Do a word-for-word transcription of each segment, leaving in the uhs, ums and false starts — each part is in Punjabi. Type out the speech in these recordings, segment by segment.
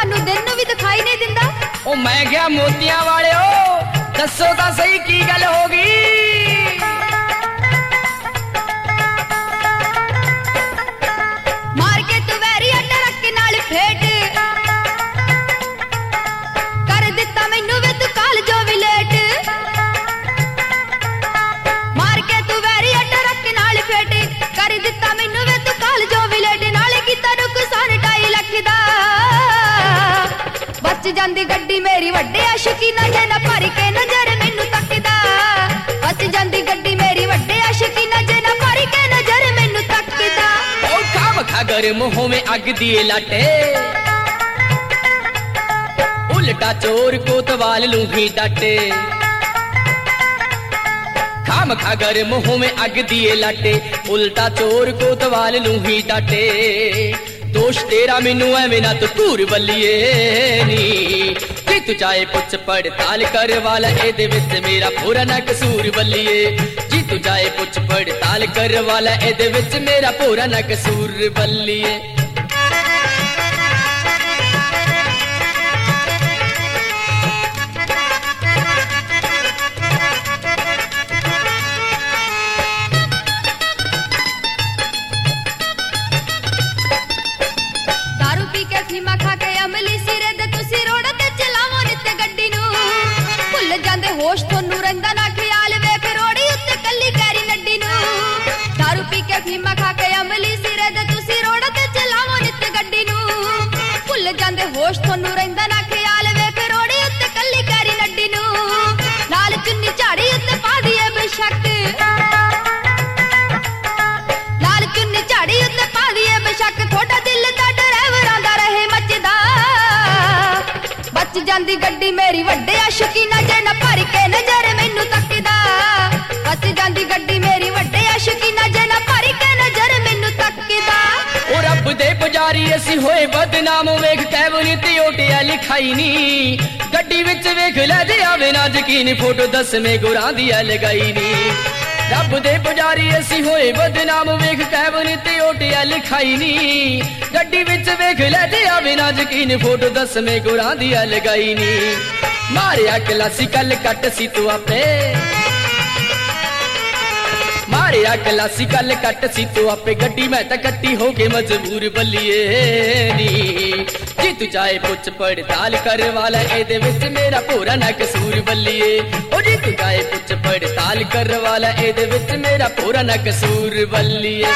ਤੁਹਾਨੂੰ ਦਿਨ ਨੂੰ ਵੀ ਦਿਖਾਈ ਨਹੀਂ ਦਿੰਦਾ। ਉਹ ਮੈਂ ਗਿਆ ਮੋਤੀਆਂ ਵਾਲਿਓ ਦੱਸੋ ਤਾਂ ਸਹੀ ਕੀ ਗੱਲ ਹੋ ਗਈ। ਮਾਰ ਕੇ ਤੂੰ ਵੈਰੀ ਟਰੱਕ ਨਾਲ ਫੇਟ ਕਰ ਦਿੱਤਾ ਮੈਨੂੰ ਵੇ ਤੂੰ ਕਾਲ ਜੋ ਵੀ ਲੇਟ। ਮਾਰ ਕੇ ਤੂੰ ਵੈਰੀ ਟਰੱਕ ਨਾਲ ਫੇਟ ਕਰ ਦਿੱਤਾ ਮੈਨੂੰ ਵੇ ਤੂੰ ਕਾਲ ਜੋ ਵੀ ਲੇਟ। ਨਾਲੇ ਕੀਤਾ ਨੁਕਸਾਨ ਢਾਈ ਲੱਖ ਦਾ ਬਚ ਜਾਂਦੀ ਗੱਡੀ ਮੇਰੀ ਵੱਡੇ ਆਸ਼ਕੀ ਨਾ ਜੇ ਨਾ ਭਰ ਕੇ ਨਜ਼ਰ ਮੈਨੂੰ ਤੱਕਦਾ। ਬਚ ਜਾਂਦੀ ਗੱਡੀ ਮੇਰੀ ਵੱਡੇ ਆਸ਼ਕੀ ਨਾ ਜੇ ਨਾ ਭਰ ਕੇ ਨਜ਼ਰ ਮੈਨੂੰ ਤੱਕਦਾ। ਉਹ ਖਾਮ ਖਾ ਗਰਮ ਹੋਵੇਂ ਅੱਗ ਦੀਏ ਲਾਟੇ ਉਲਟਾ ਚੋਰ ਕੋਤਵਾਲ ਲੂੰ ਹੀ ਡਾਟੇ। ਖਾਮ ਖਾ ਗਰਮ ਹੋਵੇਂ ਅੱਗ ਦੀਏ ਲਾਟੇ ਉਲਟਾ ਚੋਰ ਕੋਤਵਾਲ ਲੂੰ ਹੀ ਡਾਟੇ। ਦੋਸ਼ ਤੇਰਾ ਮੈਨੂੰ ਐਵੇਂ ਨਾ ਤੂੰ ਧੂਰ ਬੱਲੀਏ ਨੀ ਜੇ ਤੂੰ ਚਾਹੇ ਪੁੱਛ ਪੜਤਾਲ ਕਰ ਵਾਲਾ ਇਹਦੇ ਵਿੱਚ ਮੇਰਾ ਪੂਰਾ ਨਾ ਕਸੂਰ ਬੱਲੀਏ। ਜੇ ਤੂੰ ਚਾਹੇ ਪੁੱਛ ਪੜਤਾਲ ਕਰ ਵਾਲਾ ਇਹਦੇ ਵਿੱਚ ਮੇਰਾ ਪੂਰਾ ਨਾ ਕਸੂਰ ਬੱਲੀਏ। ਫੀਮਾ ਖਾ ਕੇ ਅਮਲੀ ਸਿਰੇ ਦੇ ਤੁਸੀਂ ਰੋਡ ਤੇ ਚਲਾਵੋ ਨਿੱਤ ਗੱਡੀ ਨੂੰ ਭੁੱਲ ਜਾਂਦੇ ਹੋਸ਼ ਤੁਹਾਨੂੰ ਰਹਿੰਦਾ ਨਾ ਖਿਆਲ ਵੇਖ ਰੋੜੀ ਉੱਤੇ ਕੱਲੀ ਕੈਰੀ ਨੱਡੀ ਨੂੰ। ਦਾਰੂ ਪੀ ਕੇ ਫੀਮਾ ਖਾ ਕੇ ਅਮਲੀ ਸਿਰੇ ਦੇ ਤੁਸੀਂ ਰੋਡ ਤੇ ਚਲਾਵੋ ਨਿੱਤ ਗੱਡੀ ਨੂੰ ਭੁੱਲ ਜਾਂਦੇ ਹੋਸ਼ ਤੁਹਾਨੂੰ ਰਹਿੰਦਾ ਨਾ ਖਿਆਲ ਵੇਖ ਰੋੜੀ ਉੱਤੇ ਕੱਲੀ ਕੈਰੀ ਨੱਡੀ ਨੂੰ। ਨਾਲ ਚੁੰਨੀ ਝਾੜੀ ਉੱਤੇ ਪਾ ਦੀਏ ਬੇਸ਼ੱਕ ਨਾਲ ਚੁੰਨੀ ਝਾੜੀ ਉੱਤੇ ਪਾ ਦੀਏ ਬੇਸ਼ੱਕ ਤੁਹਾਡਾ ਦਿਲ ਦਾ ਬਚ ਜਾਂਦੀ ਗੱਡੀ ਮੇਰੀ ਵੱਡੇ ਆਸ਼ਕੀ ਨਾ ਜੇ ਨਾ ਭਰ ਕੇ ਨਜ਼ਰ ਮੈਨੂੰ ਤੱਕਦਾ। ਬਚ ਜਾਂਦੀ ਗੱਡੀ ਮੇਰੀ ਵੱਡੇ ਆਸ਼ਕੀ ਨਾ ਜੇ ਨਾ ਭਰ ਕੇ ਨਜ਼ਰ ਮੈਨੂੰ ਤੱਕਦਾ। ਉਹ ਰੱਬ ਦੇ ਪੁਜਾਰੀ ਅਸੀਂ ਹੋਏ ਬਦਨਾਮ ਵੇਖ ਕੈਬਨ ਤੇ ਓਟਿਆ ਲਿਖਾਈ ਨੀ ਗੱਡੀ ਵਿੱਚ ਵੇਖ ਲੈ ਜੇ ਆਵੇ ਨਾ ਯਕੀਨ ਫੋਟੋ ਦਸਵੇਂ ਗੁਰਾਂ ਦੀ ਐ ਲਗਾਈ ਨੀ। ਰੱਬ ਦੇ ਪੁਜਾਰੀ ਅਸੀਂ ਹੋਏ ਬਦਨਾਮ ਵੇਖ ਕੈਬਨ ਤੇ ਓਟਿਆ ਲਿਖਾਈ ਨੀ ਗੱਡੀ ਵਿੱਚ ਵੇਖ ਲੈ ਜੇ ਆਵੇ ਨਾ ਯਕੀਨ ਫੋਟੋ ਦਸਵੇਂ ਗੁਰਾਂ ਦੀ ਐ ਲਗਾਈ ਨੀ। ਮਾਰਿਆ ਕਲਾਸੀਕਲ ਕੱਟ ਸੀ ਤੂੰ ਆਪੇ ਮਾਰਿਆ ਕਲਾਸੀਕਲ ਕੱਟ ਸੀ ਤੂੰ ਆਪੇ ਗੱਡੀ ਮੈਂ ਤਾਂ ਕੱਟੀ ਹੋ ਕੇ ਮਜਬੂਰ ਬੱਲੀਏ ਨੀ। ਜੇ ਤੂੰ ਚਾਹੇ ਪੁੱਛ ਪੜਤਾਲ ਕਰ ਵਾਲਾ ਇਹਦੇ ਵਿੱਚ ਮੇਰਾ ਪੂਰਾ ਨਾ ਕਸੂਰ ਬੱਲੀਏ। ਉਹ ਜੇ ਤੂੰ ਚਾਹੇ ਪੁੱਛ ਪੜਤਾਲ ਕਰ ਵਾਲਾ ਇਹਦੇ ਵਿੱਚ ਮੇਰਾ ਪੂਰਾ ਨਾ ਕਸੂਰ ਬੱਲੀਏ।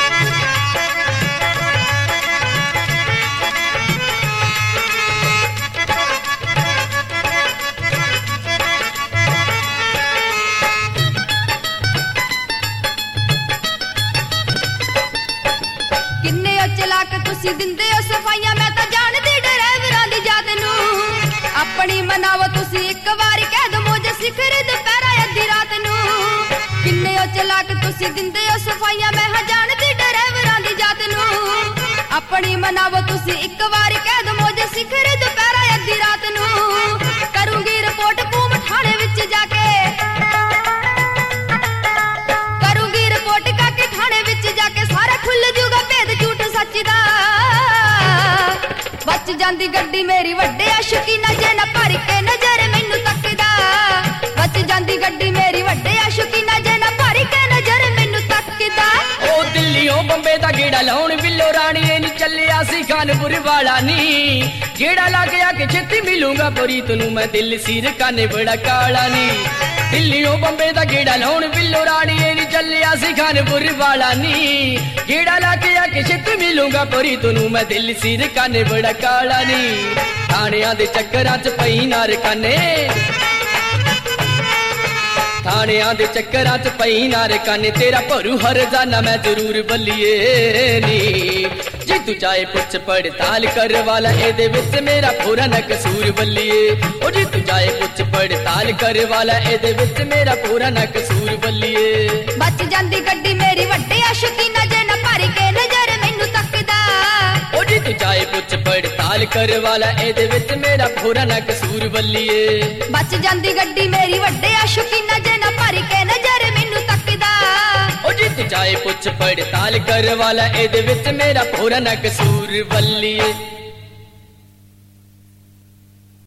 ਕਿੰਨੇ ਚਲਾਕ ਤੁਸੀਂ ਦਿੰਦੇ ਹੋ ਸਫਾਈਆਂ ਮੈਂ ਤਾਂ ਜਾਣਦੀ ਡਰਾਈਵਰਾਂ ਦੀ ਜਾਤ ਨੂੰ। ਆਪਣੀ ਮਨਾਵੋ ਤੁਸੀਂ ਇੱਕ ਵਾਰ ਕਹਿ ਦੋ ਮੋਜ ਸਿਖਰ ਦੁਪਹਿਰਾ ਅੱਧੀ ਰਾਤ ਨੂੰ। ਕਿੰਨੇ ਚਲਾਕ ਤੁਸੀਂ ਦਿੰਦੇ ਹੋ ਸਫਾਈਆਂ ਮੈਂ ਹਾਂ ਜਾਣਦੀ ਡਰਾਈਵਰਾਂ ਦੀ ਜਾਤ ਨੂੰ। ਆਪਣੀ ਮਨਾਵੋ ਤੁਸੀਂ ਇੱਕ ਵਾਰ ਕਹਿ ਦੋ ਮੋਜ ਸਿਖਰ ਦੁਪਹਿਰਾ ਅੱਧੀ ਰਾਤ ਨੂੰ। ਕਰੂੰਗੀ ਰਿਪੋਰਟ ਕੂਮ ਥਾਣੇ ਵਿੱਚ ਜਾ ਕੇ ਕਰੂੰਗੀ ਰਿਪੋਰਟ ਕਾਕੇ ਥਾਣੇ ਵਿੱਚ ਜਾ ਕੇ ਸਾਰਾ ਖੁੱਲ ਜੂਗਾ ਭੇਦ ਝੂਠ ਸੱਚ ਦਾ। ਬਚ ਜਾਂਦੀ ਗੱਡੀ ਮੇਰੀ ਵੱਡੇ ਆਸ਼ਕੀ ਨਾ ਜੇ ਨਾ ਭਰ ਕੇ ਨਜ਼ਰ ਮੈਨੂੰ ਤੱਕਦਾ। ਬਚ ਜਾਂਦੀ ਗੱਡੀ ਮੇਰੀ ਵੱਡੇ ਆਸ਼ਕੀ ਨਾ ਜੇ ਨਾ ਭਰ ਕੇ ਨਜ਼ਰ ਮੈਨੂੰ ਤੱਕਦਾ। ਉਹ ਦਿੱਲੀੋਂ ਬੰਬੇ ਦਾ ਗੇੜਾ ਲਾਉਣ ਬਿੱਲੋ ਰਾਣੀਏ ਨੀ ਚੱਲਿਆ ਸੀ ਖਾਨਪੁਰ ਵਾਲਾ ਨੀ ਗੇੜਾ ਲਾ ਕੇ ਆ ਕੇ ਛੇਤੀ ਮਿਲੂੰਗਾ ਪਰੀ ਤੈਨੂੰ ਮੈਂ ਦਿਲ ਸੀਰ ਕਾਨੇ ਬੜਾ ਕਾਲਾ ਨੀ। ਦਿੱਲੀੋਂ ਬੰਬੇ ਦਾ ਗੇੜਾ ਲਾਉਣ ਬਿੱਲੋ ਰਾਣੀਏ ਨੀ ਚੱਲਿਆ ਸੀ ਖਾਨਪੁਰ ਵਾਲਾ ਨੀ ਗੇੜਾ ਲਾ ਕੇ ਆ ਕੇ ਛੇਤੀ ਮਿਲੂੰਗਾ ਪਰੀ ਤੈਨੂੰ ਮੈਂ ਦਿਲ ਸੀਰ ਕਾਨੇ ਬੜਾ ਕਾਲਾ ਨੀ। ਥਾਣਿਆਂ ਦੇ ਚੱਕਰਾਂ ਚ ਪਈ ਨਾ ਰਕਾਨੇ ਥਾਣਿਆਂ ਦੇ ਚੱਕਰਾਂ ਚ ਪਈ ਨਾ ਰਕਾਨੇ ਤੇਰਾ ਭਰੂ ਹਰਜ਼ਾਨਾ ਮੈਂ ਜ਼ਰੂਰ ਬੱਲੀਏ ਨੀ। ਜੇ ਤੂੰ ਚਾਹੇ ਪੁੱਛ ਪੜਤਾਲ ਕਰ ਵਾਲਾ ਇਹਦੇ ਵਿੱਚ ਮੇਰਾ ਪੂਰਾ ਨਾ ਕਸੂਰ ਬੱਲੀਏ। ਉਹ ਜੇ ਤੂੰ ਚਾਹੇ ਪੁੱਛ ਪੜਤਾਲ ਕਰ ਵਾਲਾ ਇਹਦੇ ਵਿੱਚ ਮੇਰਾ ਪੂਰਾ ਨਾ ਕਸੂਰ ਬੱਲੀਏ। ਬਚ ਜਾਂਦੀ ਗੱਡੀ ਮੇਰੀ ਵੱਡੇ ਆਸ਼ਕੀ ਨਾ ਜੇ ਨਾ ਭਰ ਕੇ ਨਜ਼ਰ ਮੈਨੂੰ ਤੱਕਦਾ। ਉਹ ਜੇ ਤੂੰ ਚਾਹੇ ਪੁੱਛ ਪੜਤਾਲ ਕਰ ਵਾਲਾ ਇਹਦੇ ਵਿੱਚ ਮੇਰਾ ਪੂਰਾ ਨਾ ਕਸੂਰ ਬੱਲੀਏ। ਬਚ ਜਾਂਦੀ ਗੱਡੀ ਮੇਰੀ ਵੱਡੇ ਆਸ਼ਕੀ ਨਾ ਜੇ ਨਾ ਭਰ ਕੇ ਨਜ਼ਰ ਮੈਨੂੰ ਤੱਕਦਾ। ਉਹ ਜੇ ਤੂੰ ਚਾਹੇ ਪੁੱਛ ਪੜਤਾਲ ਕਰ ਵਾਲਾ ਇਹਦੇ ਵਿੱਚ ਮੇਰਾ ਪੂਰਾ ਨਾ ਕਸੂਰ ਬੱਲੀਏ।